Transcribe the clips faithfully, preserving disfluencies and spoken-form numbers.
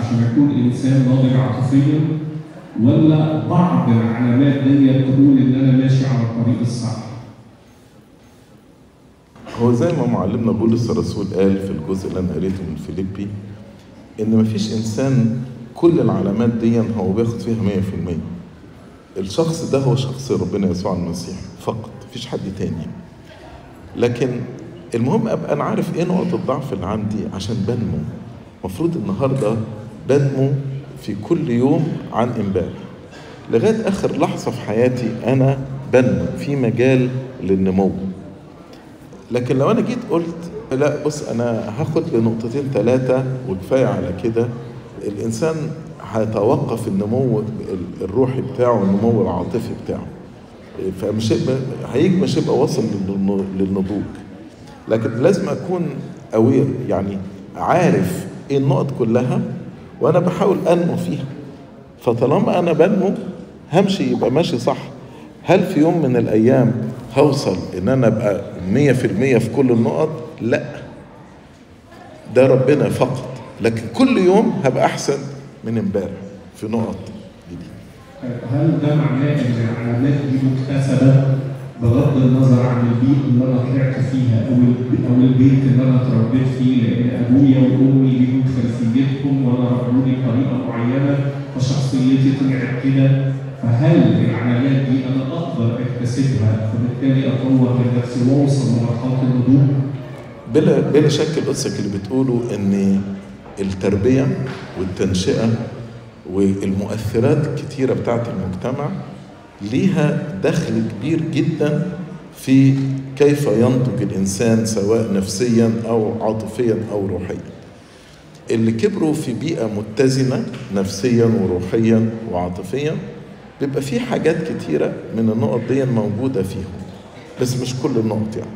عشان اكون انسان ناضج عاطفيا، ولا بعض العلامات دي تقول ان انا ماشي على الطريق الصح؟ هو زي ما معلمنا بولس الرسول قال في الجزء اللي انا قريته من فيليبي، ان مفيش انسان كل العلامات دي هو بياخد فيها مية في المية. الشخص ده هو شخص ربنا يسوع المسيح فقط، مفيش حد تاني. لكن المهم ابقى انا عارف ايه نقط الضعف اللي عندي عشان بنمو. مفروض النهارده بنمو في كل يوم عن امبارح لغايه اخر لحظه في حياتي، انا بنمو في مجال للنمو. لكن لو انا جيت قلت لا بص انا هاخد لنقطتين ثلاثه وكفايه على كده، الانسان هيتوقف النمو الروحي بتاعه، النمو العاطفي بتاعه، فمش هيجي مش هيبقى واصل للنضوج. لكن لازم اكون اوير، يعني عارف ايه النقط كلها وانا بحاول انمو فيها. فطالما انا بنمو همشي، يبقى ماشي صح. هل في يوم من الايام هوصل ان انا ابقى مية في المية في كل النقط؟ لا، ده ربنا فقط. لكن كل يوم هبقى احسن من امبارح في نقط جديدة. هل ده معناه ان العلامات دي مكتسبه بغض النظر عن البيئه اللي انا طلعت فيها او او البيت اللي انا اتربيت فيه؟ لان ابويا وامي ليهم خلفيتهم وانا ربوني بطريقه معينه فشخصيتي طلعت كده. فهل العلامات دي انا اقدر اكتسبها فبالتالي اطور من نفسي واوصل لمرحله النضوج؟ بلا بلا شك القصه اللي بتقوله ان التربيه والتنشئه والمؤثرات الكتيره بتاعت المجتمع ليها دخل كبير جدا في كيف ينضج الانسان سواء نفسيا او عاطفيا او روحيا. اللي كبروا في بيئه متزنه نفسيا وروحيا وعاطفيا بيبقى في حاجات كتيره من النقط دي موجوده فيهم، بس مش كل النقط يعني.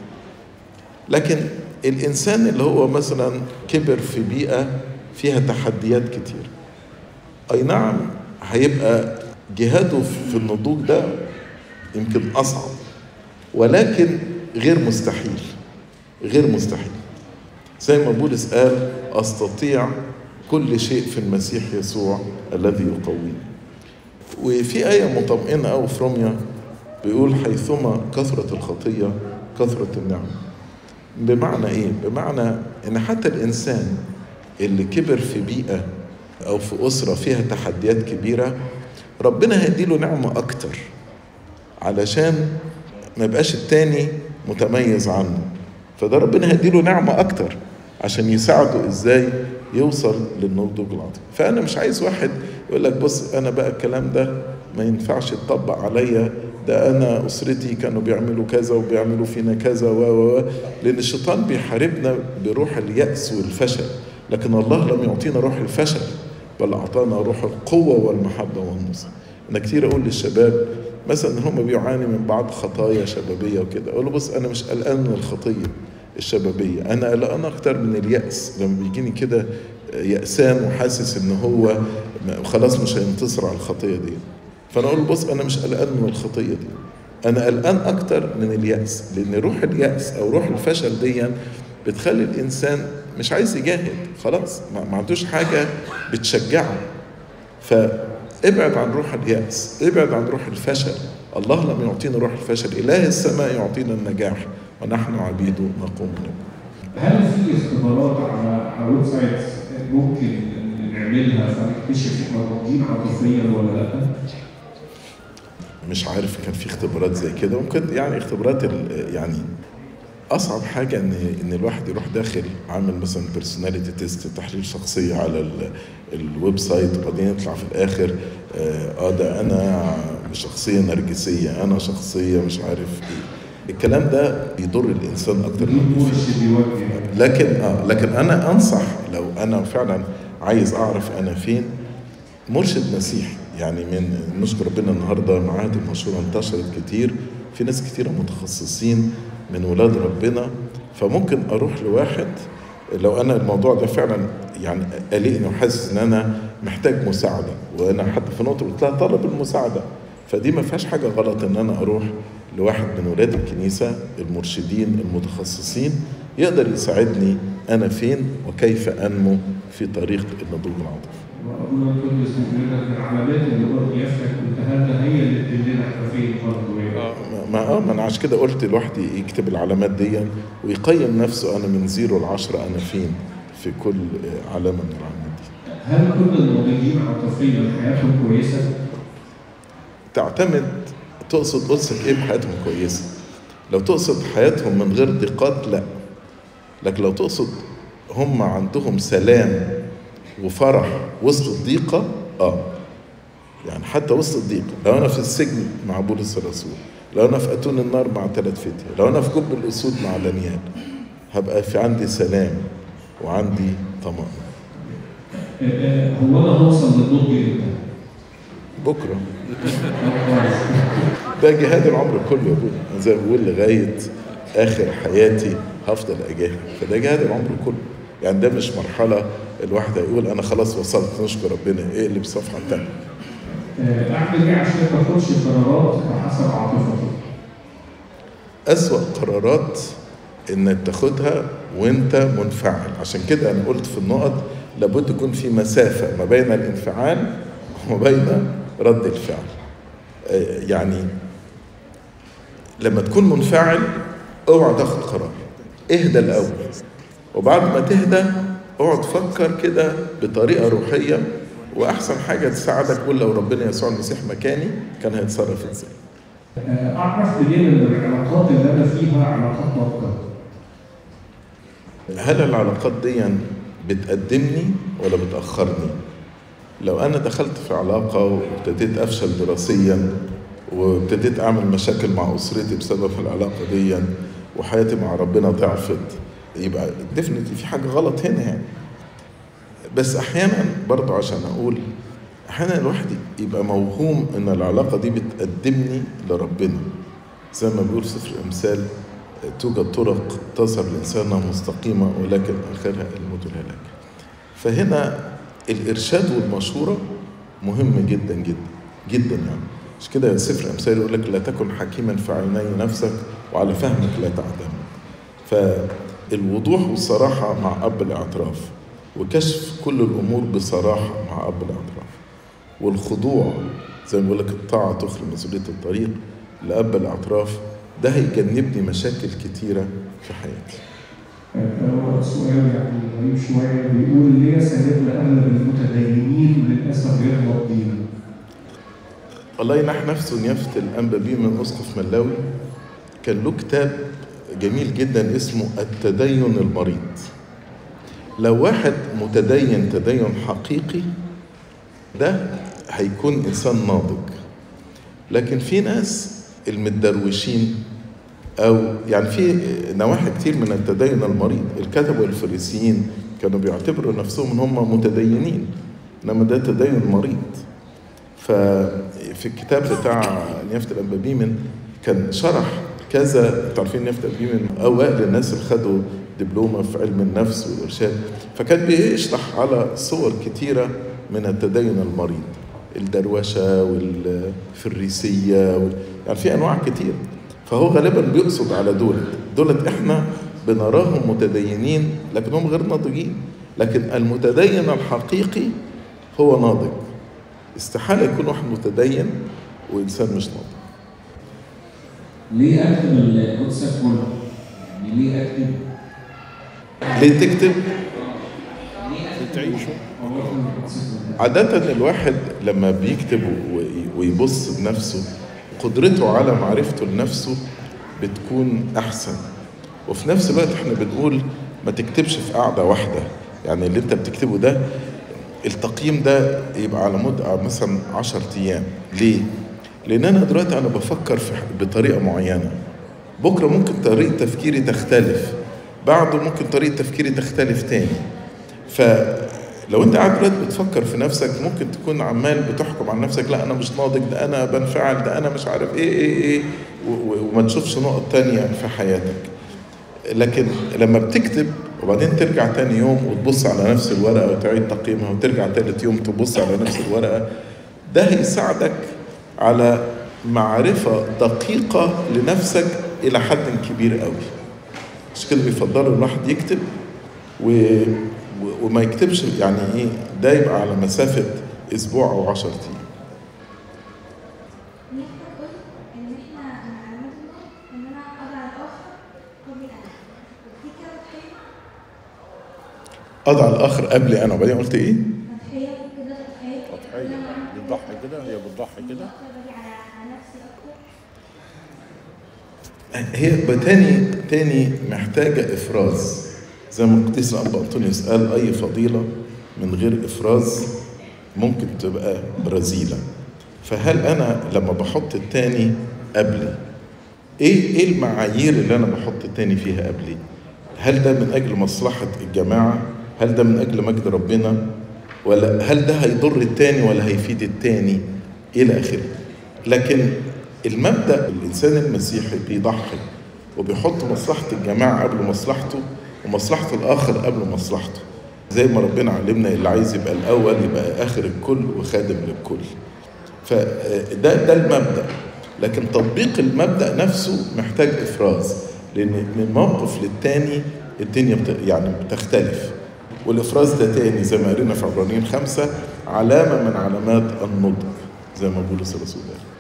لكن الانسان اللي هو مثلا كبر في بيئه فيها تحديات كتير، اي نعم هيبقى جهاده في النضوج ده يمكن اصعب، ولكن غير مستحيل. غير مستحيل زي ما بولس قال استطيع كل شيء في المسيح يسوع الذي يقويني. وفي آية مطمئنة أو في روميا بيقول حيثما كثرة الخطية كثرة النعمة. بمعنى إيه؟ بمعنى إن حتى الإنسان اللي كبر في بيئة أو في أسرة فيها تحديات كبيرة، ربنا هيديله نعمة أكتر علشان ما يبقاش التاني متميز عنه. فده ربنا هيديله نعمة أكتر عشان يساعده إزاي يوصل للنضوج العاطفي. فأنا مش عايز واحد يقول لك بص أنا بقى الكلام ده ما ينفعش يتطبق عليا، ده أنا أسرتي كانوا بيعملوا كذا وبيعملوا فينا كذا و و لأن الشيطان بيحاربنا بروح اليأس والفشل، لكن الله لم يعطينا روح الفشل بل أعطانا روح القوة والمحبة والنصر. أنا كتير أقول للشباب مثلا هم بيعاني من بعض خطايا شبابية وكده، أقول له بص أنا مش قلقان من الخطية الشبابية، أنا قلقان أكتر من اليأس. لما بيجيني كده يأسان وحاسس إن هو خلاص مش هينتصر على الخطية دي، فأنا أقول له بص أنا مش قلقان من الخطية دي، أنا قلقان أكتر من اليأس. لأن روح اليأس أو روح الفشل دي بتخلي الإنسان مش عايز يجاهد، خلاص ما عندوش حاجة بتشجعه. فابعد عن روح اليأس، ابعد عن روح الفشل. الله لم يعطينا روح الفشل، إله السماء يعطينا النجاح ونحن عبيده نقوم له. هل في اختبارات على على ويب سايت ممكن نعملها فنكتشف احنا ناضجين عاطفيا ولا لا؟ مش عارف كان في اختبارات زي كده، ممكن يعني اختبارات يعني اصعب حاجه ان ان الواحد يروح داخل عامل مثلا بيرسوناليتي تيست، تحليل شخصيه على الويب سايت، وبعدين يطلع في الاخر اه ده انا شخصيه نرجسيه، انا شخصيه مش عارف ايه. الكلام ده بيضر الانسان اكتر من لكن اه لكن انا انصح لو انا فعلا عايز اعرف انا فين، مرشد مسيحي. يعني من نشكر ربنا النهارده معاهد المشورة انتشرت كتير، في ناس كتيرة متخصصين من ولاد ربنا، فممكن اروح لواحد لو انا الموضوع ده فعلا يعني قلقني وحاسس ان انا محتاج مساعده، وانا حتى في نقطه قلت لها طلب المساعده، فدي ما فيهاش حاجه غلط ان انا اروح لواحد من ولاد الكنيسه المرشدين المتخصصين يقدر يساعدني انا فين وكيف انمو في طريق النضوج العاطفي. وأبونا القدس بيقول لنا من العلامات اللي برضه يفتك قلتها هي اللي بتدلنا احنا فين برضه يعني. ما اه ما انا عشان كده قلت الواحد يكتب العلامات دي ويقيم نفسه انا من زيرو لعشرة انا فين في كل علامه من العلامات دي. هل كل الناضجين عاطفيا حياتهم كويسه؟ تعتمد تقصد قدسك ايه بحياتهم كويسه. لو تقصد حياتهم من غير ضيقات لا، لكن لو تقصد هم عندهم سلام وفرح وسط الضيقه اه يعني حتى وسط الضيقه. لو انا في السجن مع بولس الرسول، لو انا في اتون النار مع ثلاث فتية، لو انا في جب الاسود مع دانيال، هبقى في عندي سلام وعندي طمأنينة. هو انا هوصل للنضج امتى؟ بكره. ده جهاد العمر كله يا ابويا، زي ما بقول لغايه اخر حياتي هفضل اجاهد، فده جهاد العمر كله. يعني ده مش مرحله الواحد هيقول انا خلاص وصلت نشكر ربنا اقلب صفحه ثانيه. اعمل ايه عشان ما اخدش قرارات بحسب عاطفتي؟ اسوأ قرارات انك تاخدها وانت منفعل. عشان كده انا قلت في النقط لابد يكون في مسافه ما بين الانفعال وما بين رد الفعل. يعني لما تكون منفعل اوعى تاخد قرار، اهدى الاول، وبعد ما تهدى اقعد فكر كده بطريقه روحيه، واحسن حاجه تساعدك قول لو ربنا يسوع المسيح مكاني كان هيتصرف ازاي. اعرف منين ان العلاقات اللي انا فيها علاقات ناضجه؟ هل العلاقات دي بتقدمني ولا بتاخرني؟ لو انا دخلت في علاقه وابتديت افشل دراسيا وابتديت اعمل مشاكل مع اسرتي بسبب العلاقه دي وحياتي مع ربنا ضعفت، يبقى ديفنتلي في حاجه غلط هنا يعني. بس احيانا برضو عشان اقول احيانا الواحد يبقى موهوم ان العلاقه دي بتقدمني لربنا، زي ما بيقول سفر الامثال توجد طرق تصل الانسان مستقيمه ولكن اخرها الموت والهلاك. فهنا الارشاد والمشوره مهم جدا جدا جدا يعني. مش كده سفر الامثال يقول لك لا تكن حكيما في عيني نفسك وعلى فهمك لا تعتمد. فالوضوح والصراحه مع اب الاعتراف، وكشف كل الامور بصراحه مع اب الاعتراف، والخضوع زي ما بقول لك الطاعه تخلي مسؤوليه الطريق لاب الاعتراف، ده هيجنبني مشاكل كتيره في حياتي. هو سؤال يعني غريب شويه، بيقول ليه سيدنا اغلب المتدينين للاسف غير ناضجين؟ الله ينح نفسه نيافه الانبا بيمن اسقف ملاوي كان له كتاب جميل جدا اسمه التدين المريض. لو واحد متدين تدين حقيقي ده هيكون انسان ناضج. لكن في ناس المتدروشين او يعني في نواحي كتير من التدين المريض. الكتبة والفريسيين كانوا بيعتبروا نفسهم ان هم متدينين، انما ده تدين مريض. ففي الكتاب بتاع نيافة الانبا بيمن كان شرح كذا. تعرفين نيافة الانبا بيمن اوائل الناس اللي خدوا دبلومة في علم النفس والإرشاد، فكان بيشرح على صور كتيرة من التدين المريض، الدروشة والفريسية وال... يعني في أنواع كتير. فهو غالبا بيقصد على دولت دولت إحنا بنراهم متدينين لكنهم غير ناضجين. لكن المتدين الحقيقي هو ناضج. استحالة يكون واحد متدين وإنسان مش ناضج. ليه أكتب القدس كله؟ يعني ليه أكتب؟ ليه تكتب؟ عادة الواحد لما بيكتب ويبص بنفسه قدرته على معرفته لنفسه بتكون أحسن. وفي نفس الوقت احنا بنقول ما تكتبش في قاعدة واحدة. يعني اللي انت بتكتبه ده التقييم ده يبقى على مدة مثلا عشر أيام. ليه؟ لأن أنا دلوقتي أنا بفكر في بطريقة معينة، بكرة ممكن طريقة تفكيري تختلف، بعده ممكن طريقة تفكيري تختلف تاني. فلو انت قاعد دلوقتي بتفكر في نفسك ممكن تكون عمال بتحكم على نفسك لا انا مش ناضج، ده انا بنفعل، ده انا مش عارف ايه ايه ايه وما تشوفش نقط تانية في حياتك. لكن لما بتكتب وبعدين ترجع تاني يوم وتبص على نفس الورقة وتعيد تقييمها وترجع تالت يوم تبص على نفس الورقة، ده هيساعدك على معرفة دقيقة لنفسك إلى حد كبير قوي. مش كده بيفضلوا الواحد يكتب و وما يكتبش يعني ايه ده يبقى على مسافة اسبوع او عشر ايام. أضع الآخر قبلي أنا. وبعدين قلت إيه؟ تضحية بتضحي كده، هي بتضحي كده. هي تاني تاني محتاجة إفراز، زي ما القديس الأنبا أنطونيوس قال أي فضيلة من غير إفراز ممكن تبقى رذيلة. فهل أنا لما بحط التاني قبلي إيه إيه المعايير اللي أنا بحط التاني فيها قبلي؟ هل ده من أجل مصلحة الجماعة؟ هل ده من أجل مجد ربنا؟ ولا هل ده هيضر التاني ولا هيفيد التاني؟ إلى آخره. لكن المبدأ الإنسان المسيحي بيضحي وبيحط مصلحة الجماعة قبل مصلحته ومصلحة الآخر قبل مصلحته، زي ما ربنا علمنا اللي عايز يبقى الأول يبقى آخر الكل وخادم للكل. فده ده المبدأ. لكن تطبيق المبدأ نفسه محتاج إفراز، لأن من موقف للتاني الدنيا بت... يعني بتختلف. والإفراز ده تاني زي ما قرينا في عبرانيين خمسة علامة من علامات النضج، زي ما بولس الرسول قال.